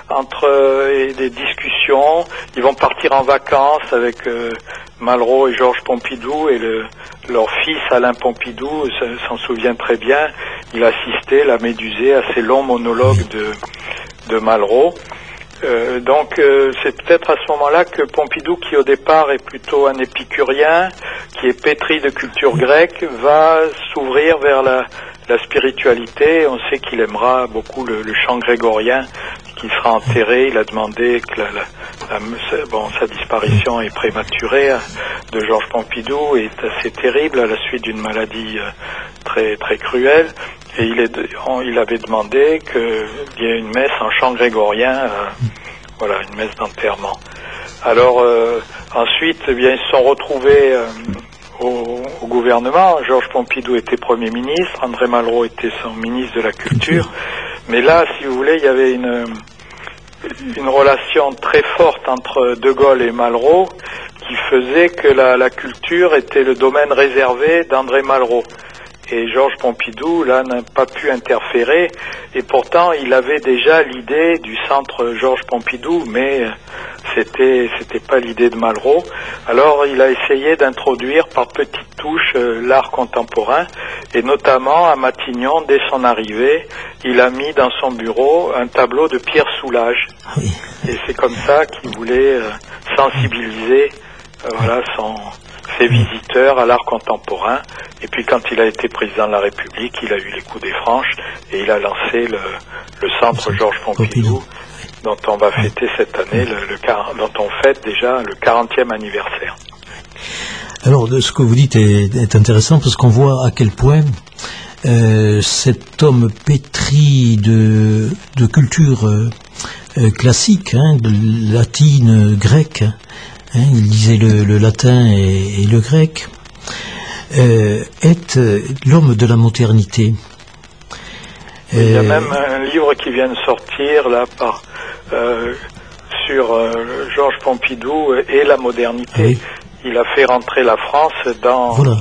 entre euh, et des discussions. Ils vont partir en vacances avec euh, Malraux et Georges Pompidou, et le, leur fils Alain Pompidou s'en souvient très bien. Il assistait, l'a médusé, à ces longs monologues de, de Malraux. Euh, donc euh, c'est peut-être à ce moment-là que Pompidou, qui au départ est plutôt un épicurien, qui est pétri de culture grecque, va s'ouvrir vers la, la spiritualité. On sait qu'il aimera beaucoup le, le chant grégorien, qu'il sera enterré. Il a demandé que la, la, la, bon, sa disparition est prématurée de Georges Pompidou, est assez terrible à la suite d'une maladie euh, très très cruelle. Et il, est, il avait demandé qu'il y ait une messe en chant grégorien, euh, voilà, une messe d'enterrement. Alors euh, ensuite, eh bien, ils se sont retrouvés euh, au, au gouvernement. Georges Pompidou était Premier ministre, André Malraux était son ministre de la Culture. Mais là, si vous voulez, il y avait une, une relation très forte entre De Gaulle et Malraux qui faisait que la, la culture était le domaine réservé d'André Malraux. Et Georges Pompidou, là, n'a pas pu interférer, et pourtant, il avait déjà l'idée du centre Georges Pompidou, mais c'était c'était pas l'idée de Malraux. Alors, il a essayé d'introduire par petites touches euh, l'art contemporain, et notamment à Matignon, dès son arrivée, il a mis dans son bureau un tableau de Pierre Soulages. Oui. Et c'est comme ça qu'il voulait euh, sensibiliser, euh, voilà, son... ses visiteurs à l'art contemporain. Et puis quand il a été président de la République, il a eu les coups des franches et il a lancé le, le centre Georges Pompidou, dont on va fêter cette année, le, le, dont on fête déjà le quarantième anniversaire. Alors, ce que vous dites est, est intéressant, parce qu'on voit à quel point euh, cet homme pétri de, de culture euh, classique, hein, de latine, grecque, hein, il lisait le, le latin et, et le grec, euh, est euh, l'homme de la modernité. Euh, il y a même un livre qui vient de sortir là par euh, sur euh, Georges Pompidou et la modernité. Oui. Il a fait rentrer la France dans voilà.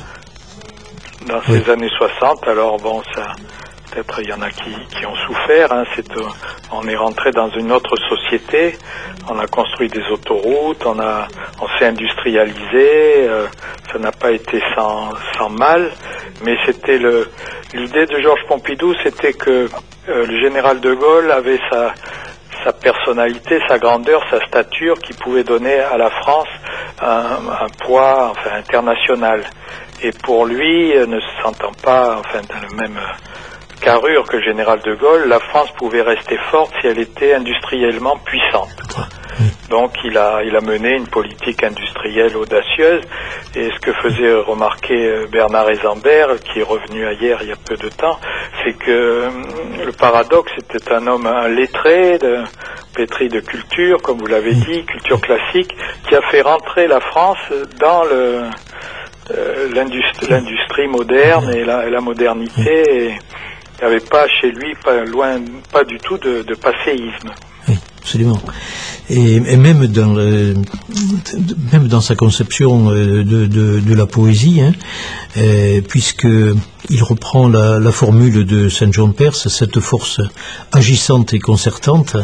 dans oui. ces années soixante. Alors bon, ça peut-être il y en a qui, qui ont souffert. Hein, c'est, euh, on est rentré dans une autre société. On a construit des autoroutes, on a, on s'est industrialisé. Euh, ça n'a pas été sans, sans mal, mais c'était le, l'idée de Georges Pompidou, c'était que euh, le général de Gaulle avait sa, sa personnalité, sa grandeur, sa stature, qui pouvait donner à la France un, un poids, enfin, international. Et pour lui, ne se sentant pas, enfin, dans le même carrure que le général de Gaulle, la France pouvait rester forte si elle était industriellement puissante. Donc il a, il a mené une politique industrielle audacieuse, et ce que faisait remarquer Bernard Hesambert, qui est revenu ailleurs il y a peu de temps, c'est que le paradoxe, c'était un homme un lettré, de, pétri de culture, comme vous l'avez dit, culture classique, qui a fait rentrer la France dans le, euh, l'industrie, l'industrie moderne et la, et la modernité, et il n'y avait pas chez lui, pas loin, pas du tout de, de passéisme. Oui, absolument. Et, et même dans le, même dans sa conception de, de, de la poésie, hein, euh, puisque il reprend la, la formule de Saint Jean Perse, cette force agissante et concertante,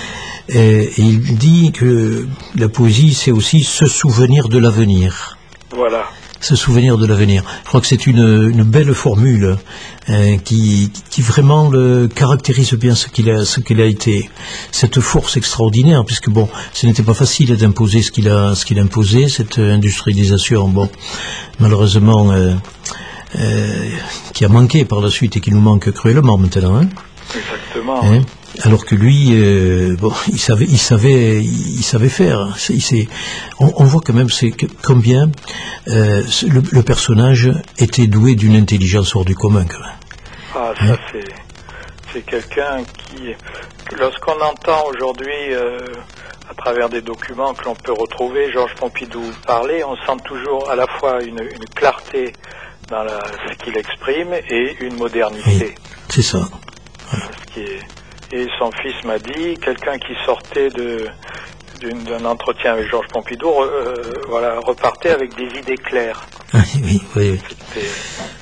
et, et il dit que la poésie, c'est aussi se souvenir de l'avenir. Voilà. Se souvenir de l'avenir. Je crois que c'est une, une belle formule hein, qui, qui vraiment le caractérise bien ce qu'il a, ce qu'il a été. Cette force extraordinaire, puisque bon, ce n'était pas facile d'imposer ce qu'il a, ce qu'il a imposé, cette industrialisation, bon, malheureusement, euh, euh, qui a manqué par la suite et qui nous manque cruellement maintenant. Hein. Exactement. Hein, alors que lui, euh, bon, il savait, il savait, il savait faire. Il sait, on, on voit quand même c'est que, combien euh, le, le personnage était doué d'une intelligence hors du commun. Quand même. Ah, ça hein? c'est, c'est quelqu'un qui, lorsqu'on entend aujourd'hui, euh, à travers des documents que l'on peut retrouver, Georges Pompidou parler, on sent toujours à la fois une, une clarté dans la, ce qu'il exprime et une modernité. Oui, c'est ça. Voilà. Ce qui est, et son fils m'a dit, quelqu'un qui sortait de, d'une, d'un entretien avec Georges Pompidou, euh, voilà, repartait avec des idées claires. Ah, oui, oui. C'était,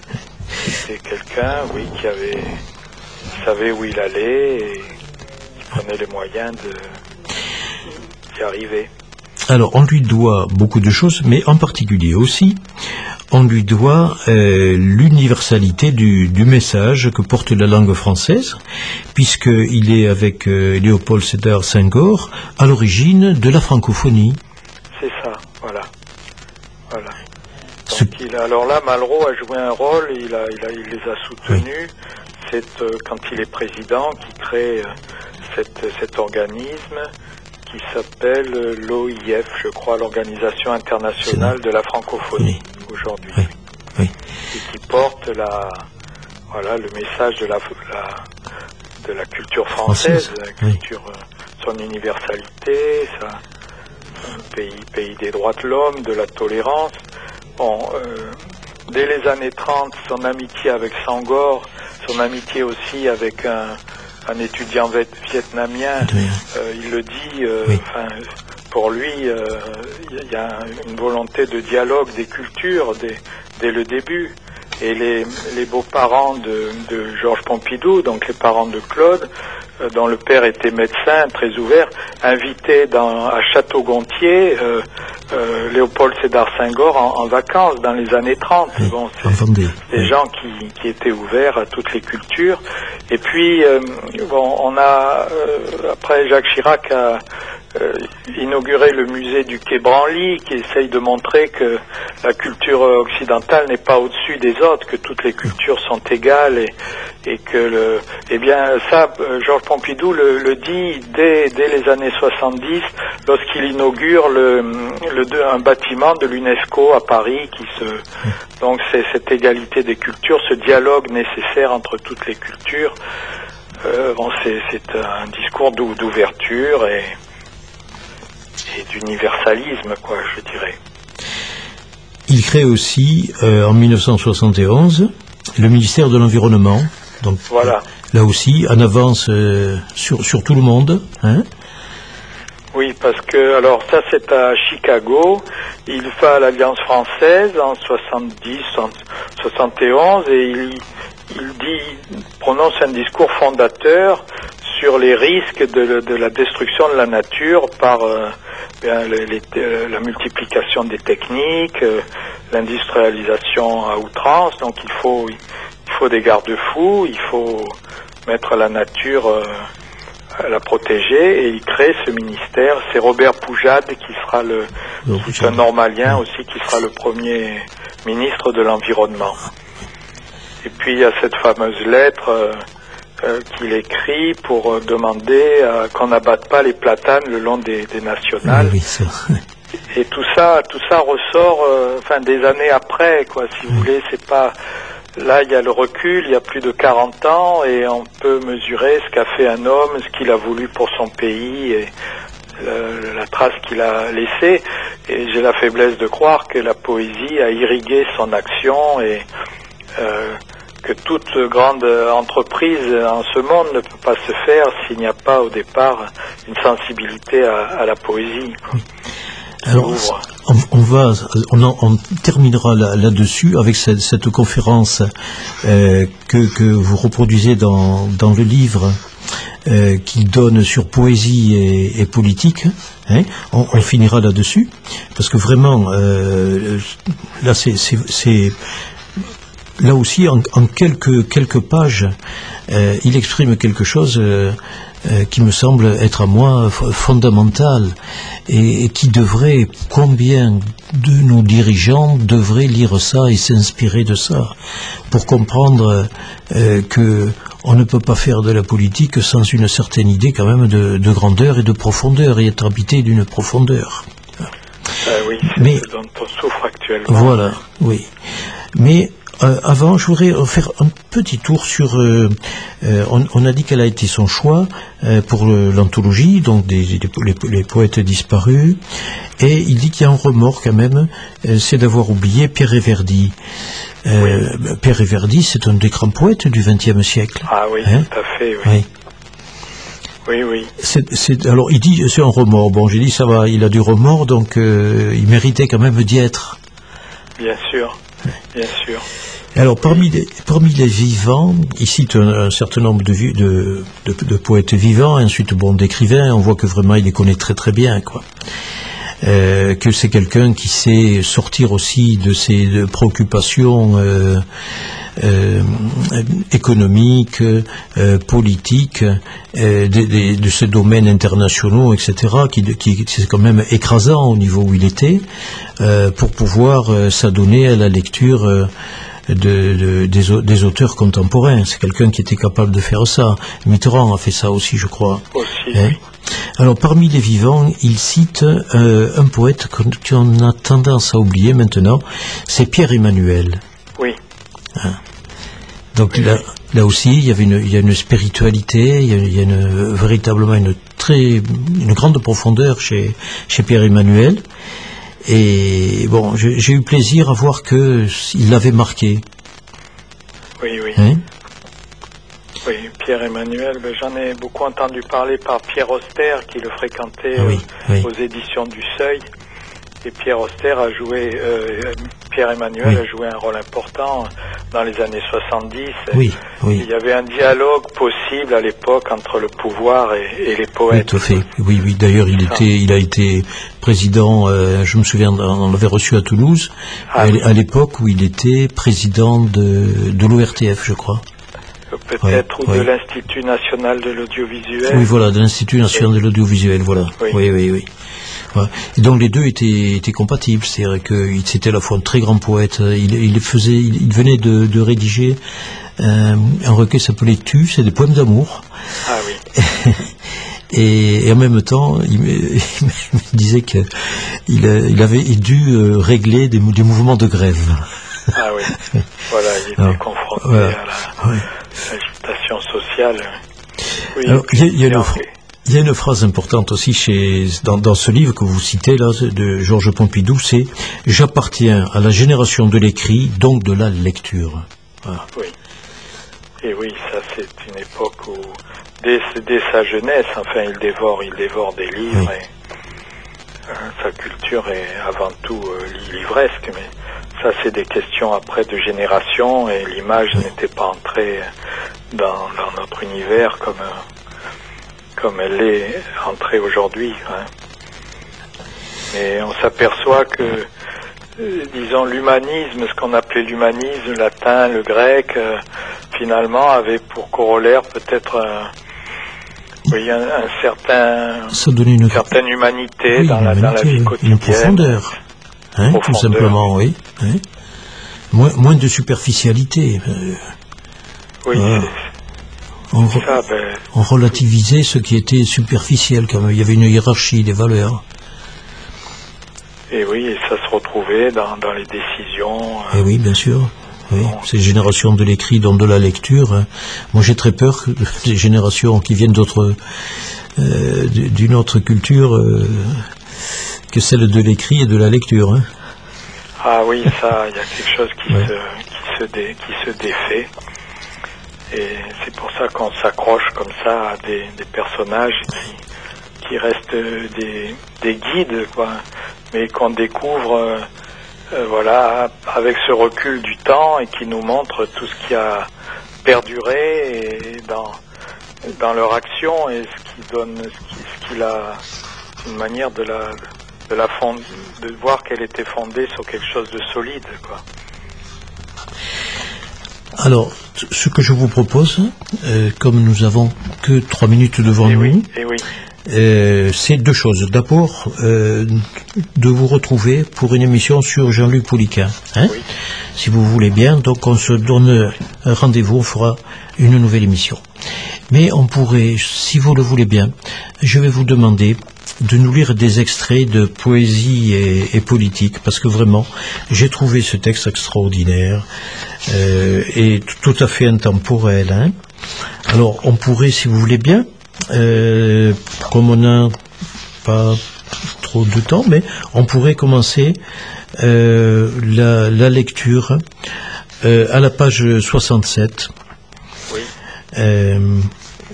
c'était quelqu'un, oui, qui avait, qui savait où il allait et qui prenait les moyens de, d'y arriver. Alors, on lui doit beaucoup de choses, mais en particulier aussi, on lui doit euh, l'universalité du, du message que porte la langue française, puisqu'il est avec euh, Léopold Sédar Senghor à l'origine de la francophonie. C'est ça, voilà. voilà. Donc, il a, alors là, Malraux a joué un rôle, il, a, il, a, il les a soutenus. Oui. C'est euh, quand il est président qui crée euh, cette, cet organisme qui s'appelle l'O I F, je crois, l'Organisation internationale de la francophonie, oui. aujourd'hui. Oui. Oui. Et qui porte la, voilà, le message de la, la, de la culture française, la culture, oui. son universalité, sa, un pays, pays des droits de l'homme, de la tolérance. Bon, euh, dès les années trente, son amitié avec Senghor, son amitié aussi avec un, un étudiant vietnamien, euh, il le dit, euh, oui. pour lui, il euh, y a une volonté de dialogue des cultures dès, dès le début. Et les, les beaux-parents de, de Georges Pompidou, donc les parents de Claude, euh, dont le père était médecin, très ouvert, invités dans, à Château-Gontier, euh, euh, Léopold Sédar Senghor en, en vacances dans les années trente. Oui, bon, c'est des oui. gens qui, qui étaient ouverts à toutes les cultures. Et puis, euh, bon, on a, euh, après Jacques Chirac a euh, inauguré le musée du Quai Branly, qui essaye de montrer que la culture occidentale n'est pas au-dessus des autres, que toutes les cultures sont égales et, et que le, eh bien ça, Georges Pompidou le, le dit dès, dès les années soixante-dix, lorsqu'il inaugure le, le, un bâtiment de l'UNESCO à Paris, qui se, donc c'est cette égalité des cultures, ce dialogue nécessaire entre toutes les cultures. Euh, bon, c'est, c'est un discours d'ouverture et, et d'universalisme, quoi, je dirais. Il crée aussi, euh, en mille neuf cent soixante et onze, le ministère de l'Environnement. Donc, voilà. Là aussi, en avance euh, sur, sur tout le monde. Hein. Oui, parce que, alors ça c'est à Chicago, il fait l'Alliance française en soixante-dix, soixante et onze, et il, il dit, prononce un discours fondateur sur les risques de, de la destruction de la nature par euh, bien, les, les, euh, la multiplication des techniques, euh, l'industrialisation à outrance. Donc il faut, il faut des garde-fous, il faut mettre la nature, euh, à la protéger, et il crée ce ministère. C'est Robert Poujade qui sera le, c'est un normalien aussi, qui sera le premier ministre de l'Environnement. Et puis il y a cette fameuse lettre euh, Euh, qu'il écrit pour euh, demander euh, qu'on n'abatte pas les platanes le long des, des nationales. Oui, ça. Et tout ça, tout ça ressort, euh, enfin des années après, quoi. Si vous oui. voulez, c'est pas. Là, il y a le recul, il y a plus de quarante ans, et on peut mesurer ce qu'a fait un homme, ce qu'il a voulu pour son pays, et le, la trace qu'il a laissée. Et j'ai la faiblesse de croire que la poésie a irrigué son action et euh, que toute grande entreprise en ce monde ne peut pas se faire s'il n'y a pas au départ une sensibilité à, à la poésie. Oui. Alors, on, on va, on, en, on terminera là, là-dessus avec cette, cette conférence euh, que, que vous reproduisez dans, dans le livre euh, qui donne sur poésie et, et politique. Hein. On, on finira là-dessus parce que vraiment, euh, là, c'est, c'est, c'est là aussi, en, en quelques, quelques pages, euh, il exprime quelque chose euh, euh, qui me semble être à moi f- fondamental et, et qui devrait, combien de nos dirigeants devraient lire ça et s'inspirer de ça pour comprendre euh, que on ne peut pas faire de la politique sans une certaine idée quand même de, de grandeur et de profondeur et être habité d'une profondeur. Euh, oui, c'est Mais, ce dont on souffre actuellement. Voilà, oui. Mais Euh, avant, je voudrais faire un petit tour sur... Euh, euh, on, on a dit quel a été son choix euh, pour le, l'anthologie, donc des, des, les, les poètes disparus, et il dit qu'il y a un remords quand même, euh, c'est d'avoir oublié Pierre Éverdy. Euh, oui. Pierre Éverdy, c'est un des grands poètes du vingtième siècle. Ah oui, hein? Tout à fait, oui. oui. Oui, oui. C'est, c'est, alors, il dit c'est un remords. Bon, j'ai dit ça va, il a du remords, donc euh, il méritait quand même d'y être. Bien sûr, bien sûr. Alors, parmi les, parmi les vivants, il cite un, un certain nombre de, de, de, de poètes vivants, et ensuite, bon, d'écrivains, on voit que vraiment, il les connaît très très bien, quoi. Euh, que c'est quelqu'un qui sait sortir aussi de ses de préoccupations euh, euh, économiques, euh, politiques, euh, de, de, de ces domaines internationaux, et cetera, qui, qui c'est quand même écrasant au niveau où il était, euh, pour pouvoir euh, s'adonner à la lecture euh, De, de, des, des auteurs contemporains. C'est quelqu'un qui était capable de faire ça. Mitterrand a fait ça aussi, je crois. Aussi, hein oui. Alors, parmi les vivants, il cite euh, un poète qu'on a tendance à oublier maintenant, c'est Pierre Emmanuel. Oui. Hein Donc oui. là, là aussi, il y avait une, il y a une spiritualité, il y a, il y a une, véritablement une très, une grande profondeur chez, chez Pierre Emmanuel. Et bon, j'ai eu plaisir à voir que il l'avait marqué. Oui, oui. Hein oui, Pierre Emmanuel, ben, j'en ai beaucoup entendu parler par Pierre Auster, qui le fréquentait oui, euh, oui. aux éditions du Seuil. Et Pierre Auster a joué, euh, Pierre Emmanuel oui. a joué un rôle important dans les années soixante-dix. Oui, oui. Il y avait un dialogue possible à l'époque entre le pouvoir et, et les poètes. Oui, tout à fait. Oui, oui. D'ailleurs, il était, il a été président. Euh, je me souviens, on l'avait reçu à Toulouse ah, à, oui. à l'époque où il était président de, de l'O R T F, je crois. Peut-être, ouais, ou de ouais. l'Institut national de l'audiovisuel. Oui, voilà, de l'Institut national oui. de l'audiovisuel, voilà. Oui, oui, oui. oui. Ouais. Et donc les deux étaient, étaient compatibles, c'est-à-dire qu'il c'était à la fois un très grand poète, il, il faisait, il, il venait de, de rédiger euh, un recueil qui s'appelait Tu, c'est des poèmes d'amour. Ah oui. et, et en même temps, il me, il me disait qu'il il avait dû euh, régler des, des mouvements de grève. Ah oui, voilà, il était Alors, confronté voilà. à la, ouais. l'agitation sociale. Oui, Alors, il y a, il y a une fois. Il y a une phrase importante aussi chez, dans, dans ce livre que vous citez là, de Georges Pompidou, c'est « J'appartiens à la génération de l'écrit, donc de la lecture ». Voilà. Oui. Et oui, ça c'est une époque où, dès, dès sa jeunesse, enfin, il dévore, il dévore des livres. Oui. Et, euh, sa culture est avant tout euh, livresque, mais ça c'est des questions après de génération, et l'image oui. n'était pas entrée dans, dans notre univers comme... Euh, comme elle est entrée aujourd'hui. Hein. Mais on s'aperçoit que, euh, disons, l'humanisme, ce qu'on appelait l'humanisme, le latin, le grec, euh, finalement, avait pour corollaire peut-être un, oui, un, un certain, Ça donnait une certaine humanité, oui, dans, la, dans la vie quotidienne. Une profondeur, hein, profondeur. Tout simplement, oui. Hein. Moins, moins de superficialité. Euh, oui, voilà. On, re ça, ben... on relativisait ce qui était superficiel, quand même. Il y avait une hiérarchie des valeurs. Et oui, et ça se retrouvait dans, dans les décisions. Euh... Et oui, bien sûr. Oui. Bon. Ces générations de l'écrit, dont de la lecture. Hein. Moi, j'ai très peur que des générations qui viennent d'autres, euh, d'une autre culture euh, que celle de l'écrit et de la lecture. Hein. Ah oui, ça, il y a quelque chose qui, ouais. se, qui, se dé, qui se défait. Et c'est pour ça qu'on s'accroche comme ça à des, des personnages qui, qui restent des, des guides, quoi, mais qu'on découvre, euh, euh, voilà, avec ce recul du temps et qui nous montrent tout ce qui a perduré et dans, dans leur action et ce qui donne, ce qui, ce qui a une manière de la, de la fond, de voir qu'elle était fondée sur quelque chose de solide, quoi. Alors, ce que je vous propose, euh, comme nous avons que trois minutes devant et nous, oui, et oui. euh, c'est deux choses. D'abord, euh, de vous retrouver pour une émission sur Jean-Luc Pouliquen, hein, oui. si vous voulez bien. Donc, on se donne un rendez-vous, on fera une nouvelle émission. Mais on pourrait, si vous le voulez bien, je vais vous demander de nous lire des extraits de poésie et, et politique, parce que vraiment, j'ai trouvé ce texte extraordinaire euh, et tout à fait intemporel. Hein. Alors, on pourrait, si vous voulez bien, euh, comme on n'a pas trop de temps, mais on pourrait commencer euh, la, la lecture euh, à la page soixante-sept. Oui. Euh,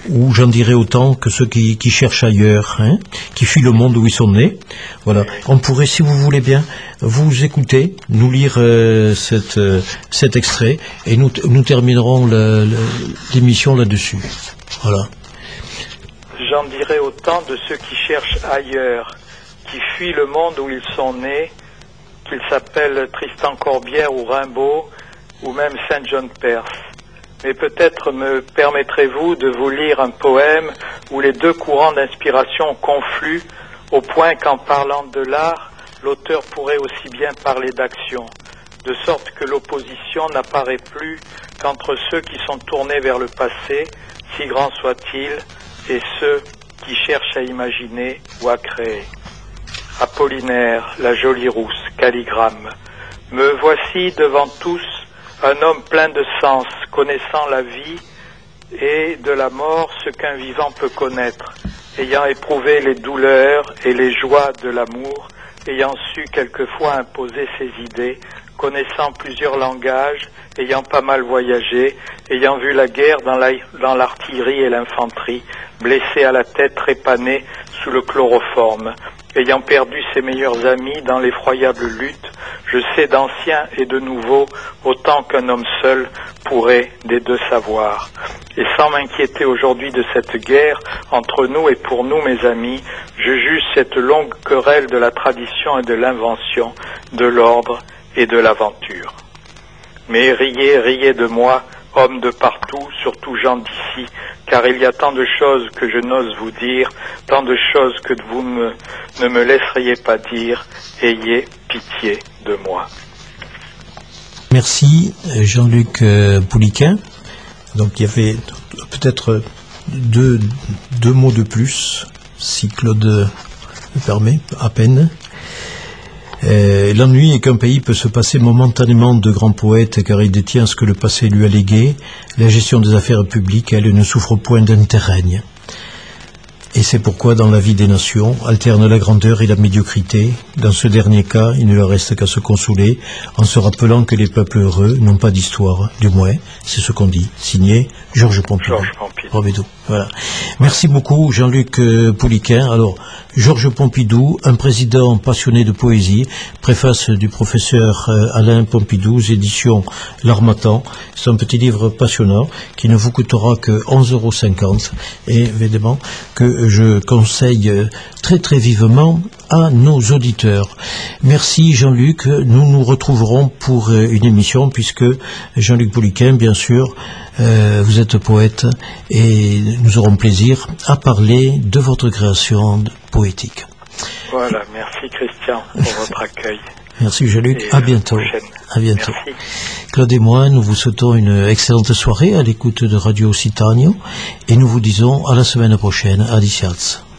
ou j'en dirais autant que ceux qui, qui cherchent ailleurs, hein, qui fuient le monde où ils sont nés. Voilà. On pourrait, si vous voulez bien, vous écouter, nous lire euh, cette, euh, cet extrait, et nous, nous terminerons le, le, l'émission là-dessus. Voilà. J'en dirais autant de ceux qui cherchent ailleurs, qui fuient le monde où ils sont nés, qu'ils s'appellent Tristan Corbière ou Rimbaud, ou même Saint John Perse. Mais peut-être me permettrez-vous de vous lire un poème où les deux courants d'inspiration confluent au point qu'en parlant de l'art, l'auteur pourrait aussi bien parler d'action, de sorte que l'opposition n'apparaît plus qu'entre ceux qui sont tournés vers le passé, si grand soit-il, et ceux qui cherchent à imaginer ou à créer. Apollinaire, la jolie rousse, calligramme. Me voici devant tous, un homme plein de sens, connaissant la vie et de la mort ce qu'un vivant peut connaître, ayant éprouvé les douleurs et les joies de l'amour, ayant su quelquefois imposer ses idées, connaissant plusieurs langages, ayant pas mal voyagé, ayant vu la guerre dans, la, dans l'artillerie et l'infanterie, blessé à la tête, trépané sous le chloroforme, ayant perdu ses meilleurs amis dans l'effroyable lutte, je sais d'anciens et de nouveaux autant qu'un homme seul pourrait des deux savoir. Et sans m'inquiéter aujourd'hui de cette guerre entre nous et pour nous, mes amis, je juge cette longue querelle de la tradition et de l'invention, de l'ordre et de l'aventure. Mais riez, riez de moi, hommes de partout, surtout gens d'ici, car il y a tant de choses que je n'ose vous dire, tant de choses que vous me, ne me laisseriez pas dire, ayez pitié de moi. Merci Jean-Luc euh, Pouliquen. Donc il y avait peut-être deux, deux mots de plus, si Claude me permet, à peine. Euh, l'ennui est qu'un pays peut se passer momentanément de grands poètes car il détient ce que le passé lui a légué. La gestion des affaires publiques, elle, ne souffre point d'interrègne. Et c'est pourquoi dans la vie des nations alterne la grandeur et la médiocrité. Dans ce dernier cas, il ne leur reste qu'à se consoler en se rappelant que les peuples heureux n'ont pas d'histoire. Du moins, c'est ce qu'on dit. Signé Georges Pompidou. Georges Pompidou. Pompidou. Voilà. Merci beaucoup Jean-Luc euh, Pouliquen. Alors, Georges Pompidou, un président passionné de poésie, préface du professeur euh, Alain Pompidou, éditions L'Harmattan. C'est un petit livre passionnant qui ne vous coûtera que onze euros cinquante et évidemment que je conseille très très vivement à nos auditeurs. Merci Jean-Luc, nous nous retrouverons pour une émission puisque Jean-Luc Pouliquen, bien sûr, euh, vous êtes poète et nous aurons plaisir à parler de votre création poétique. Voilà, merci Christian pour votre accueil. Merci Jean-Luc, à bientôt. À bientôt. Merci. Claude et moi, nous vous souhaitons une excellente soirée à l'écoute de Radio Occitania et nous vous disons à la semaine prochaine. Adiciats.